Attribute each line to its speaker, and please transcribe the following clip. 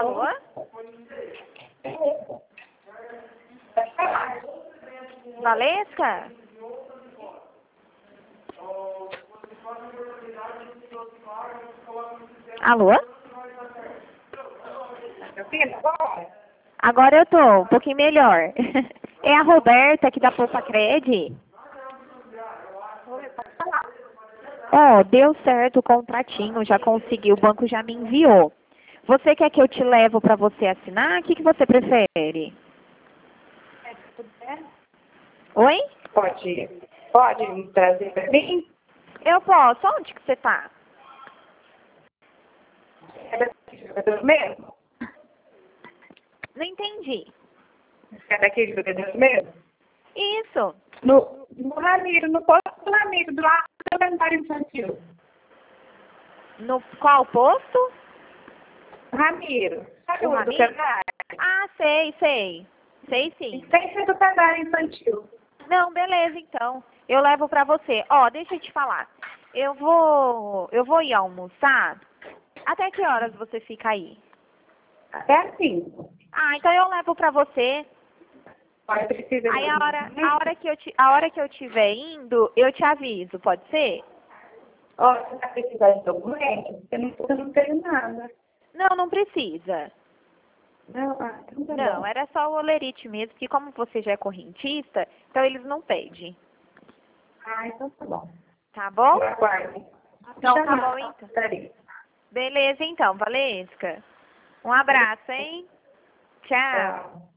Speaker 1: Alô? Valesca? Alô? Agora eu tô um pouquinho melhor. É a Roberta aqui da Poupa Cred. Ó, deu certo o contratinho, já consegui, o banco já me enviou. Você quer que eu te levo para você assinar? O que você prefere? Oi?
Speaker 2: Pode me trazer para mim?
Speaker 1: Eu posso. Onde que você tá?
Speaker 2: É daqui de jogador mesmo?
Speaker 1: Não entendi.
Speaker 2: É daqui de jogador mesmo?
Speaker 1: Isso.
Speaker 2: No Ramiro, no posto do Ramiro, do lado do calendário infantil.
Speaker 1: No qual posto?
Speaker 2: Ramiro, sabe
Speaker 1: O
Speaker 2: o do
Speaker 1: Ramiro?
Speaker 2: calendário?
Speaker 1: Ah, sei, sei. Sei sim.
Speaker 2: Em frente do calendário infantil.
Speaker 1: Não, beleza, então. Eu levo pra você. Ó, deixa eu te falar. Eu vou ir almoçar. Até que horas você fica aí?
Speaker 2: Até assim.
Speaker 1: Ah, então eu levo pra você.
Speaker 2: Olha, precisa
Speaker 1: Aí a
Speaker 2: de...
Speaker 1: hora que eu estiver indo, eu te aviso, pode ser?
Speaker 2: Ó, você está precisando de documento? Eu não tenho nada.
Speaker 1: Não, não precisa.
Speaker 2: Não, então tá
Speaker 1: Não,
Speaker 2: bom.
Speaker 1: era só o olerite mesmo, que como você já é correntista, então eles não pedem.
Speaker 2: Então tá bom.
Speaker 1: Tá bom?
Speaker 2: Eu aguardo.
Speaker 1: Então tá bom, então. Beleza, então, Valesca. Um abraço, hein? Tchau.
Speaker 2: Tchau.